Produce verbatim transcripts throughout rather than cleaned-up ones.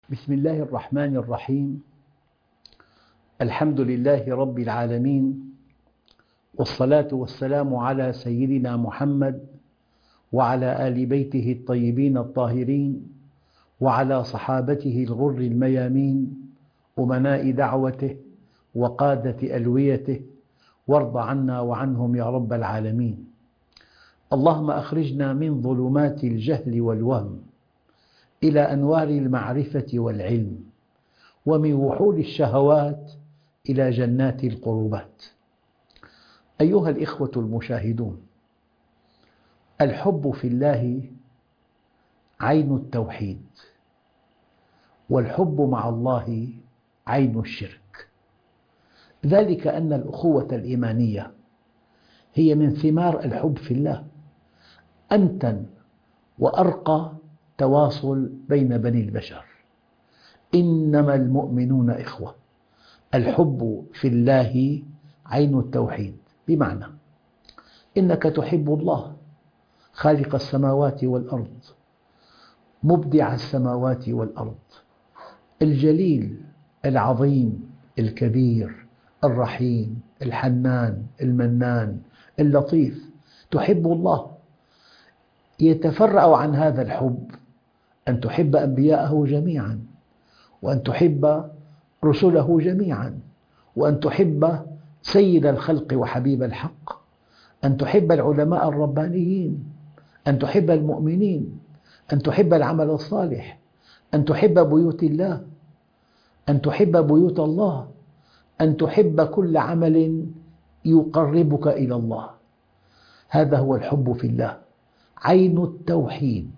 بسم الله الرحمن الرحيم. الحمد لله رب العالمين، والصلاة والسلام على سيدنا محمد وعلى آل بيته الطيبين الطاهرين وعلى صحابته الغر الميامين أمناء دعوته وقادة ألويته، وارض عنا وعنهم يا رب العالمين. اللهم أخرجنا من ظلمات الجهل والوهم إلى أنوار المعرفة والعلم، ومن وحول الشهوات إلى جنات القربات. أيها الإخوة المشاهدون، الحب في الله عين التوحيد، والحب مع الله عين الشرك، ذلك أن الأخوة الإيمانية هي من ثمار الحب في الله، أمتن وأرقى تواصل بين بني البشر. إنما المؤمنون إخوة. الحب في الله عين التوحيد، بمعنى إنك تحب الله خالق السماوات والأرض، مبدع السماوات والأرض، الجليل العظيم الكبير الرحيم الحنان المنان اللطيف. تحب الله. يتفرع عن هذا الحب أن تحب أنبياءه جميعا، وأن تحب رسله جميعا، وأن تحب سيد الخلق وحبيب الحق، أن تحب العلماء الربانيين، أن تحب المؤمنين، أن تحب العمل الصالح، أن تحب بيوت الله، أن تحب بيوت الله، أن تحب كل عمل يقربك إلى الله. هذا هو الحب في الله، عين التوحيد.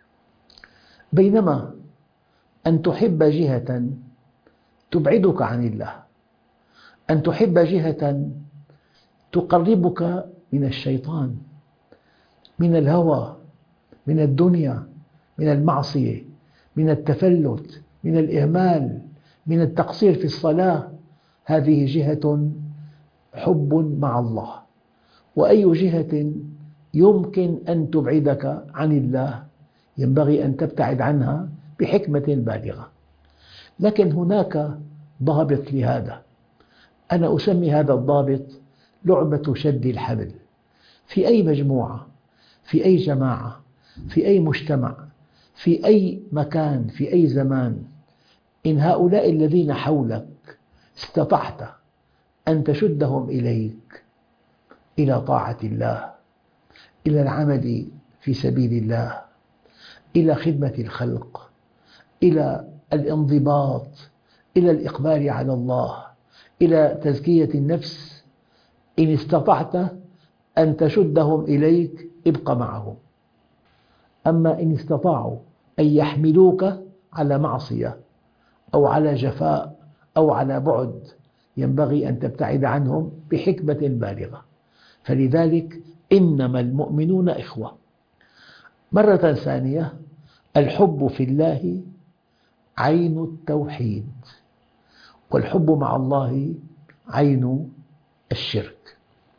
بينما أن تحب جهة تبعدك عن الله، أن تحب جهة تقربك من الشيطان، من الهوى، من الدنيا، من المعصية، من التفلت، من الإهمال، من التقصير في الصلاة، هذه جهة حب مع الله. وأي جهة يمكن أن تبعدك عن الله ينبغي أن تبتعد عنها بحكمة بالغة. لكن هناك ضابط لهذا، أنا أسمي هذا الضابط لعبة شد الحبل. في أي مجموعة، في أي جماعة، في أي مجتمع، في أي مكان، في أي زمان، إن هؤلاء الذين حولك استطعت أن تشدهم إليك، إلى طاعة الله، إلى العمل في سبيل الله، إلى خدمة الخلق، إلى الانضباط، إلى الإقبال على الله، إلى تزكية النفس، إن استطعت أن تشدهم إليك ابق معهم. أما إن استطاعوا أن يحملوك على معصية أو على جفاء أو على بعد، ينبغي أن تبتعد عنهم بحكمة بالغة. فلذلك إنما المؤمنون إخوة. مرة ثانية، الحب في الله عين التوحيد، والحب مع الله عين الشرك.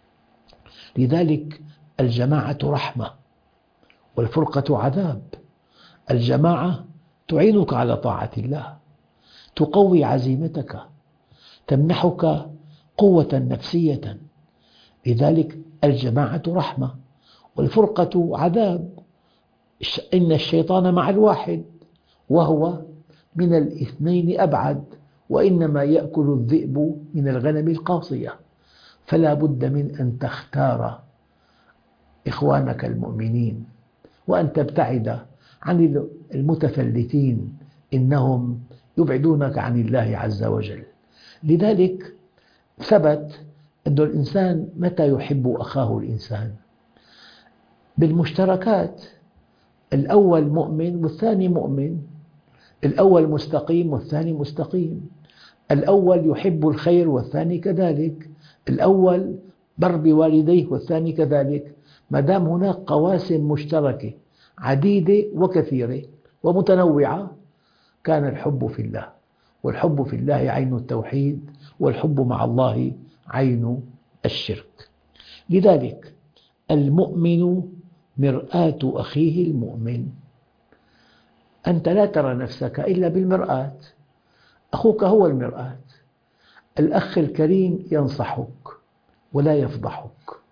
لذلك الجماعة رحمة والفرقة عذاب. الجماعة تعينك على طاعة الله، تقوي عزيمتك، تمنحك قوة نفسية. لذلك الجماعة رحمة والفرقة عذاب. إن الشيطان مع الواحد وهو من الاثنين أبعد، وإنما يأكل الذئب من الغنم القاصية. فلا بد من أن تختار إخوانك المؤمنين، وأن تبتعد عن المتفلتين، إنهم يبعدونك عن الله عز وجل. لذلك ثبت أن الإنسان متى يحب أخاه الإنسان؟ بالمشتركات. الأول مؤمن والثاني مؤمن، الأول مستقيم والثاني مستقيم، الأول يحب الخير والثاني كذلك، الأول بر بوالديه والثاني كذلك. ما دام هناك قواسم مشتركة عديدة وكثيرة ومتنوعة، كان الحب في الله. والحب في الله عين التوحيد، والحب مع الله عين الشرك. لذلك المؤمن مرآة أخيه المؤمن. أنت لا ترى نفسك إلا بالمرآة، أخوك هو المرآة. الأخ الكريم ينصحك ولا يفضحك،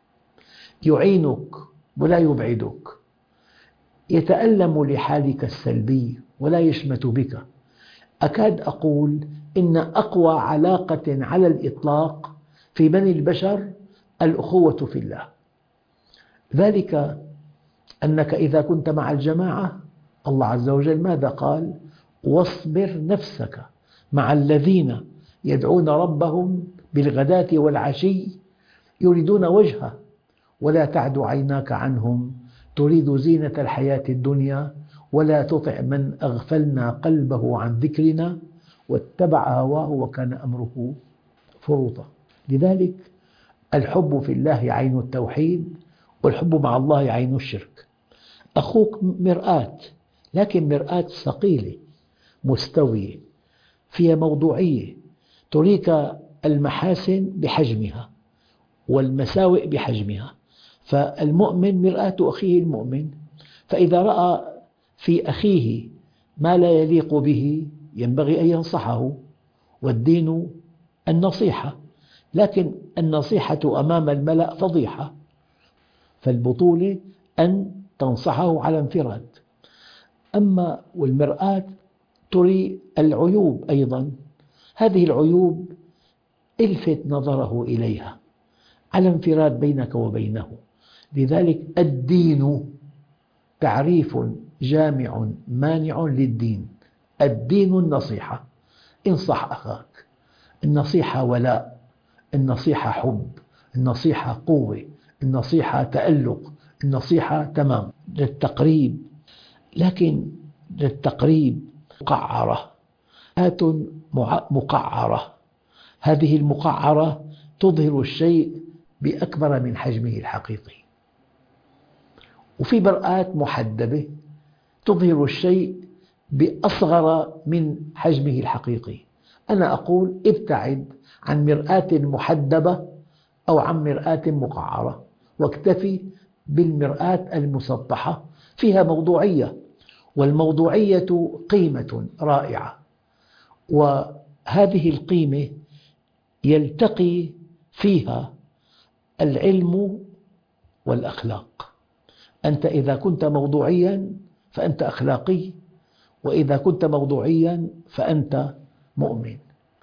يعينك ولا يبعدك، يتألم لحالك السلبي ولا يشمت بك. أكاد أقول إن أقوى علاقة على الإطلاق في بني البشر الأخوة في الله، ذلك أنك إذا كنت مع الجماعة، الله عز وجل ماذا قال؟ واصبر نفسك مع الذين يدعون ربهم بالغداة والعشي يريدون وجهه ولا تعد عيناك عنهم تريد زينة الحياة الدنيا ولا تطع من أغفلنا قلبه عن ذكرنا واتبع هواه وكان أمره فرطا. لذلك الحب في الله عين التوحيد، والحب مع الله عين الشرك. أخوك مرآة، لكن مرآة ثقيلة مستوية فيها موضوعية، تريك المحاسن بحجمها والمساوئ بحجمها. فالمؤمن مرآة أخيه المؤمن، فإذا رأى في أخيه ما لا يليق به ينبغي أن ينصحه، والدين النصيحة، لكن النصيحة أمام الملأ فضيحة، فالبطولة أن تنصحه على انفراد. أما والمرآة تري العيوب أيضا، هذه العيوب الفت نظره إليها على انفراد بينك وبينه. لذلك الدين تعريف جامع مانع للدين، الدين النصيحة. انصح أخاك، النصيحة ولاء، النصيحة حب، النصيحة قوة، النصيحة تألق، النصيحة تمام للتقريب. لكن للتقريب مقعرة، آت مقعرة، هذه المقعرة تظهر الشيء بأكبر من حجمه الحقيقي، وفي مرآة محدبة تظهر الشيء بأصغر من حجمه الحقيقي. أنا أقول ابتعد عن مرآة محدبة أو عن مرآة مقعرة، واكتفي بالمرآة المسطحة فيها موضوعية، والموضوعية قيمة رائعة، وهذه القيمة يلتقي فيها العلم والأخلاق. أنت إذا كنت موضوعيا فأنت أخلاقي، وإذا كنت موضوعيا فأنت مؤمن.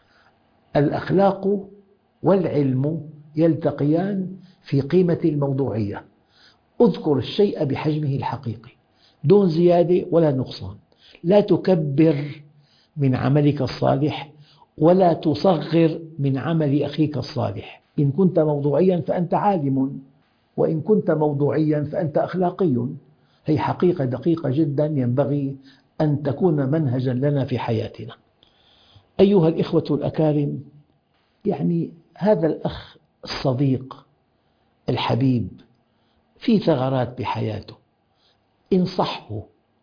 الأخلاق والعلم يلتقيان في قيمة الموضوعية. اذكر الشيء بحجمه الحقيقي دون زيادة ولا نقصان، لا تكبر من عملك الصالح ولا تصغر من عمل أخيك الصالح. إن كنت موضوعيا فأنت عالم، وإن كنت موضوعيا فأنت أخلاقي. هي حقيقة دقيقة جدا ينبغي أن تكون منهجا لنا في حياتنا. أيها الإخوة الأكارم، يعني هذا الأخ الصديق الحبيب في ثغرات بحياته، انصحه،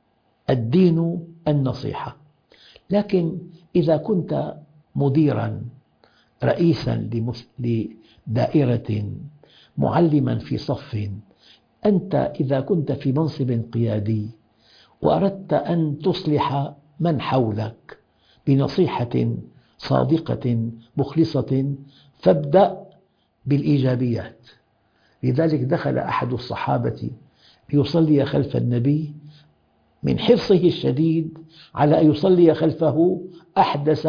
الدين النصيحة. لكن إذا كنت مديرا رئيسا لدائرة، معلما في صف، أنت إذا كنت في منصب قيادي وأردت أن تصلح من حولك بنصيحة صادقة مخلصة، فابدأ بالإيجابيات. لذلك دخل أحد الصحابة ليصلي خلف النبي، من حرصه الشديد على أن يصلي خلفه أحدث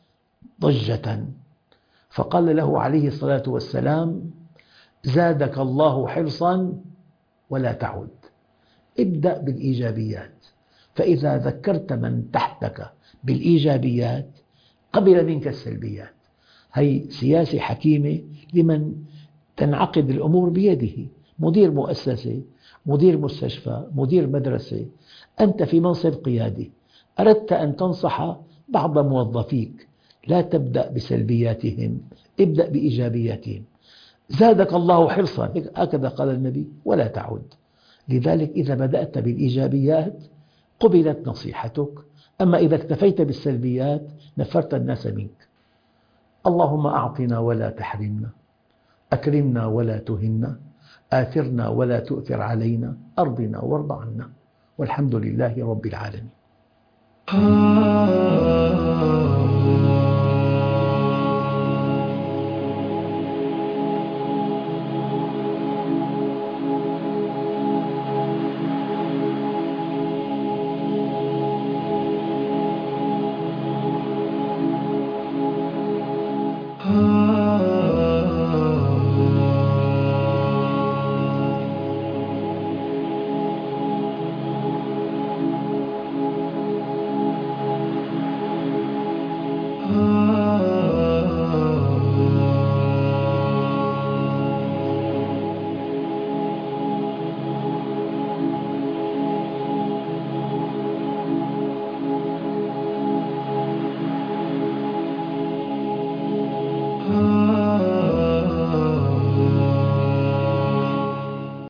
ضجة، فقال له عليه الصلاة والسلام: زادك الله حرصا ولا تعد. ابدأ بالإيجابيات، فإذا ذكرت من تحتك بالإيجابيات قبل منك السلبيات. هي سياسة حكيمة لمن تنعقد الأمور بيده، مدير مؤسسة، مدير مستشفى، مدير مدرسة، أنت في منصب قيادي، أردت أن تنصح بعض موظفيك، لا تبدأ بسلبياتهم، ابدأ بإيجابياتهم. زادك الله حرصا، هكذا قال النبي، ولا تعد. لذلك إذا بدأت بالإيجابيات قبلت نصيحتك، أما إذا اكتفيت بالسلبيات نفرت الناس منك. اللهم أعطنا ولا تحرمنا، أكرمنا ولا تهنا، آثرنا ولا تؤثر علينا، أرضنا وارض عنا، والحمد لله رب العالمين. ah